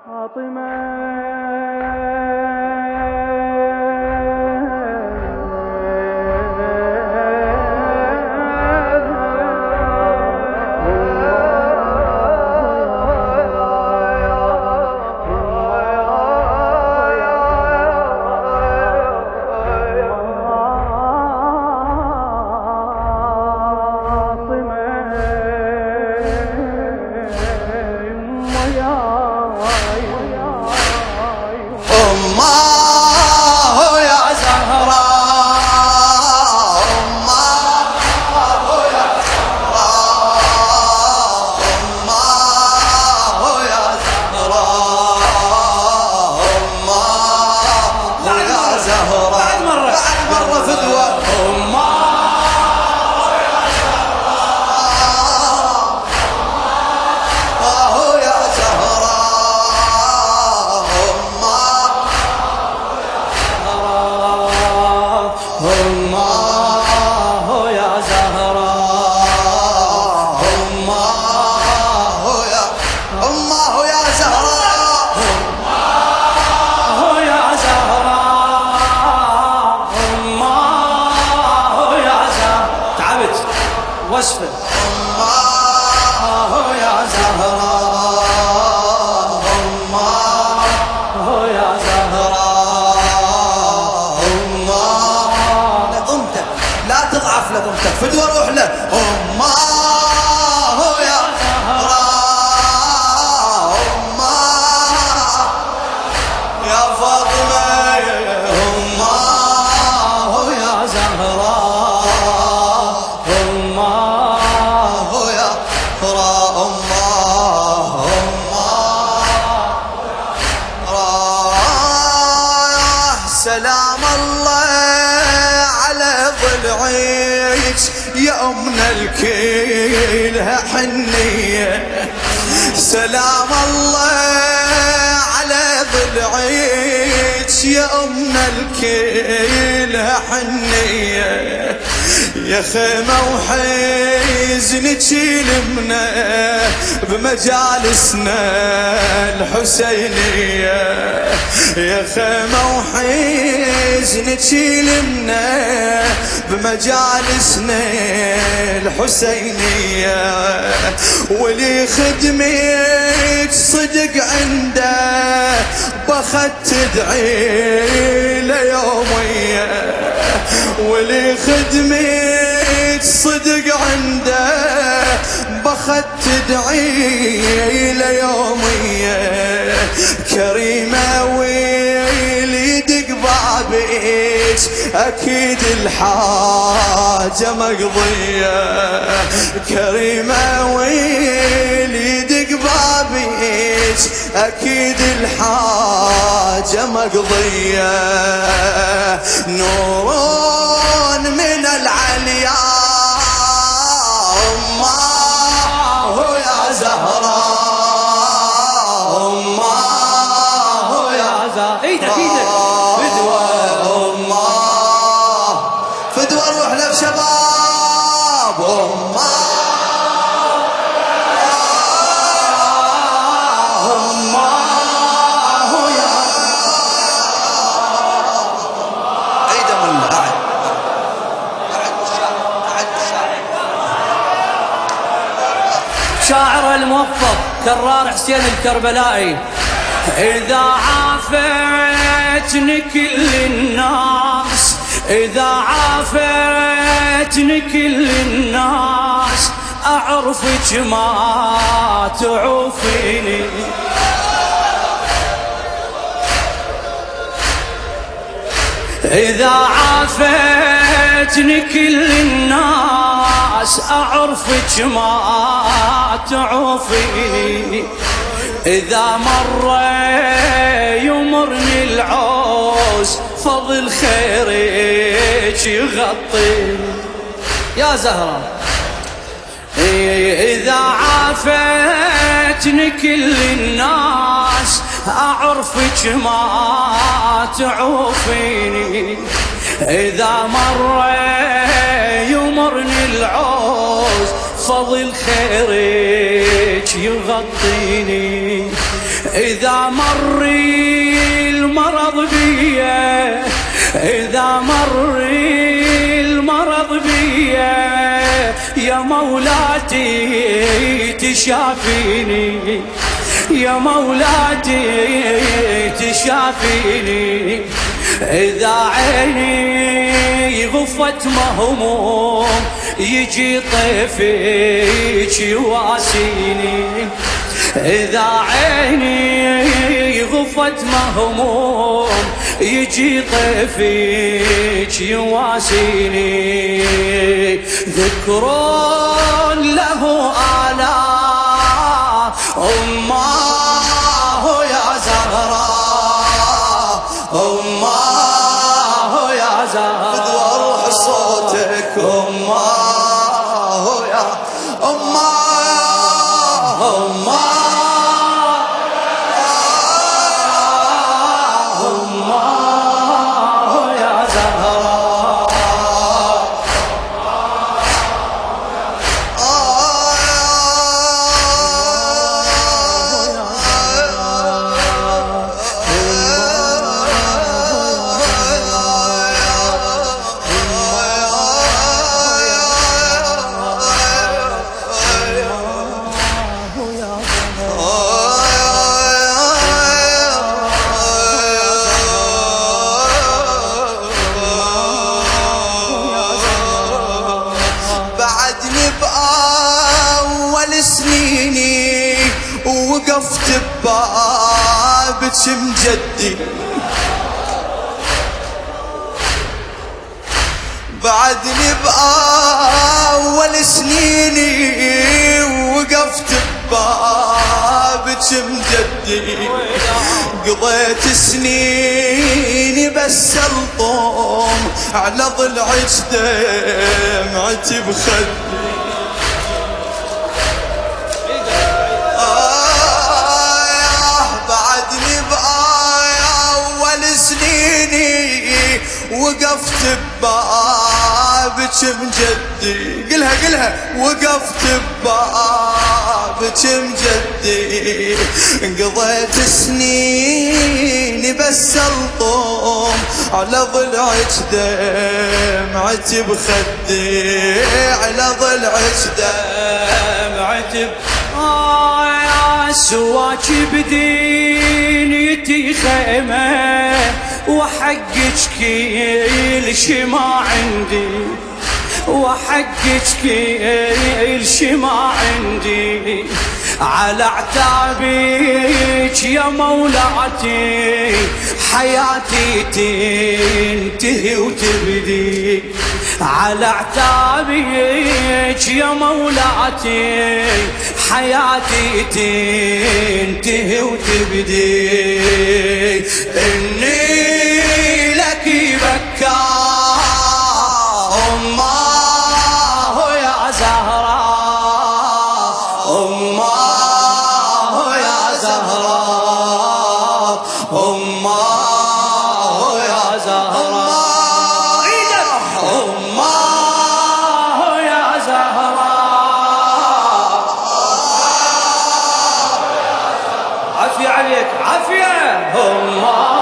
وصفه الله يا زهراء، الله يا زهراء، الله لضمتك لا تضعف لضمتك فدوى روح له. الله يا زهراء، الله يا فاطمة، الله يا زهراء، الله يا زهراء، الله سلام الله على ضلعيك يا أمنا الكلها حنية، سلام الله على ضلعيك يا أمنا الكلها حنية، يا خيمة وحزنك يلمنا بمجالسنا الحسينية، يا خيمة وحزنك يلمنا بمجالسنا الحسينية، ولي خدمك صدق عنده بخت تدعي ليومية، ولي خدمك صدق عنده بخت تدعي ليومية، كريمة ويلي دق بابك أكيد الحاجة مقضية، كريمة ويلي دق بابك أكيد الحاجة مقضية، نور من العلياء الله يا زهراء، الله يا زهراء، ايدك ايدك فدوى، الله فدوى روح لك شباب، شاعر الموفق كرار حسين الكربلائي، إذا عافتني كل الناس، إذا عافتني كل الناس أعرفك ما تعوفيني، إذا عافتني كل الناس أعرفك ما تعوفيني، إذا مر يمرني العوز فضل خيرك يغطيني يا زهرة، إذا عافتني كل الناس أعرفك ما تعوفيني، إذا مر يمرني العوز فضل خيرك ظلك يغطيني. إذا مر المرض بيا، إذا مر المرض بيا، يا مولاتي تشافيني، يا مولاتي تشافيني. إذا عيني غفت مهموم يجي طيفك يواسيني. إذا عيني غفت مهموم يجي طيفك يواسيني. ذكر له آلاء أماه يا زهراء، أماه يا زهراء، فدوى روح صوتك أماه يا أماه، أماه سنيني ووقفت ببابك مجدي. بعدني بأول سنيني ووقفت ببابك مجدي. قضيت سنيني بس الطوم على ضلعك دمعتي بخدي. وقفت ببابك مجدي. قلها قلها، وقفت ببابك مجدي. قضيت سنيني بس الطوم على ضلعك دمعتي بخدي، على ضلعك دمعتي سواك بدينيتي خيمة وحقك كل شي ما عندي، وحقك كل شي ما عندي. على عتابك يا مولاتي حياتي تنتهي وتبدي. على عتابك يا مولاتي حياتي تنتهي وتبدي. إني لك بكاء أماه يا زهراء، أماه يا زهراء، أماه يا زهراء، أماه يا زهراء. عافية عليك عافية. أماه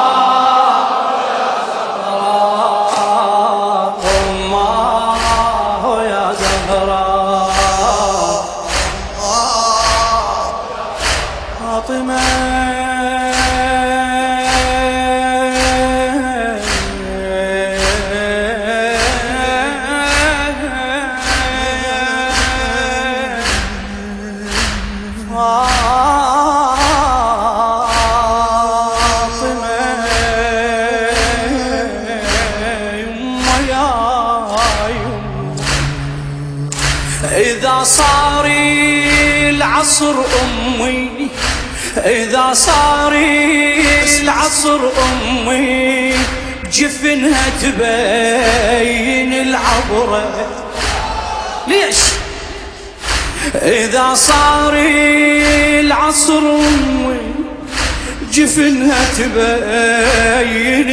إذا صار العصر أمي، إذا صار العصر أمي جفنها تبين العبرة. ليش؟ إذا صار العصر أمي جفنها تبين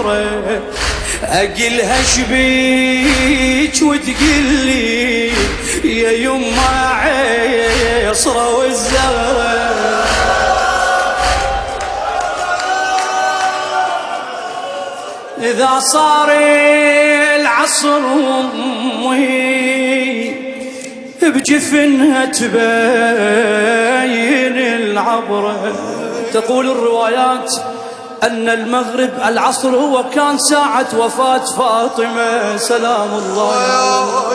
العبرة. أقلها شبيك وتقلي يا يما عصرة والزهرة. إذا صار العصر أمي بجفنها تبين العبرة. تقول الروايات أن المغرب العصر هو كان ساعة وفاة فاطمة سلام الله.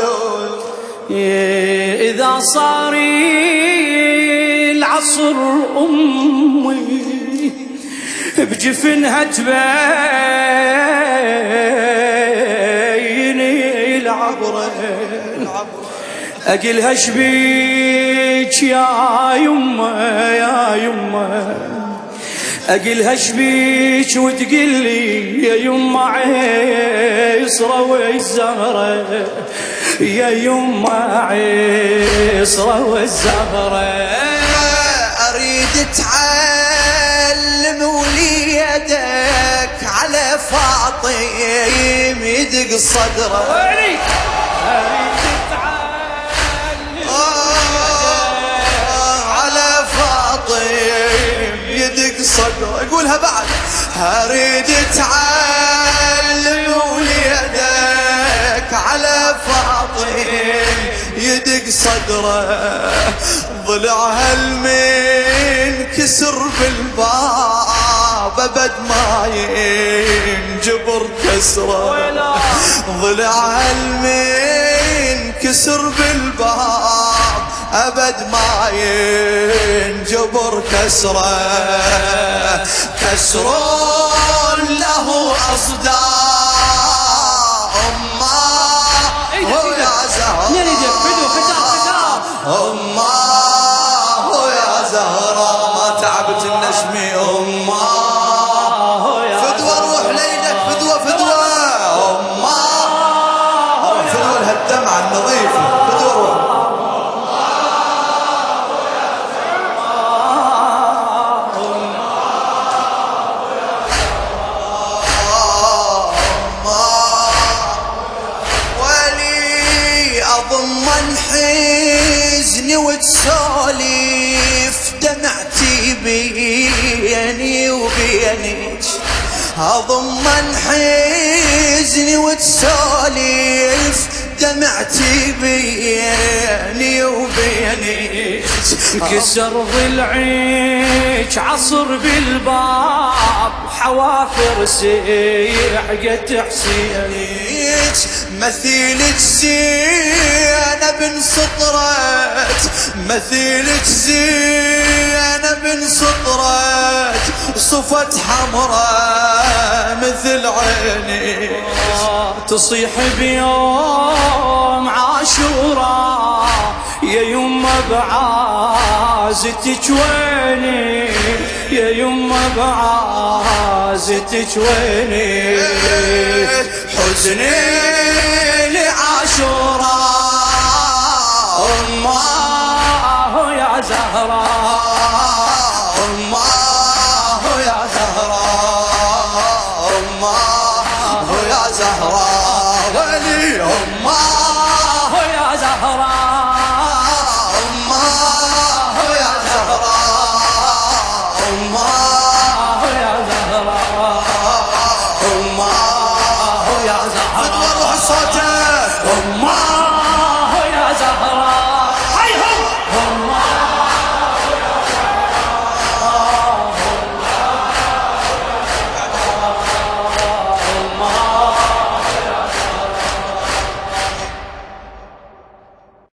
إذا صار العصر أمي بجفنها تبين العبرة. أقلها شبيك يا يمه يا يمه، أقلها شبيك وتقلي يا يمه عصرة والزهرة، يا يمه عصرة والزهرة. أريد تعلم وليدك على فاطم يدق صدره. أريد على فاطم يدق صدره. يقولها بعد. أريد تعلم وليدك على فاطم يدق صدره. ضلعها المنكسر بالباب أبد ما ينجبر كسره. ضلعها المنكسر بالباب أبد ما ينجبر كسره. كسر له أصداء أمه يا زهراء. أمه يا زهراء ما تعبت النشمي. أمه فدوى روح ليلك فدوى فدوى. أمه فدوى الهالدمعة النظيفة فدوى روح. أضمن حزني وتسولف دمعتي بيني وبينك. أضمن حزني وتسولف دمعتي بيني وبينك. كسر ضلعيك عصر بالباب حوافر سيحقت حسينك. مثيلك زينب سطرت مثيلك زينب سطرت صفت حمراء مثل عيني. تصيح بيوم عاشوراء يا يمه بعازتك ويني، يا يمه بعازتك ويني. حزني لعاشوراء أمه يا زهراء، أمه يا زهراء، أمه يا زهراء ولي. أمه يا زهراء، أمه يا زهراء، أمه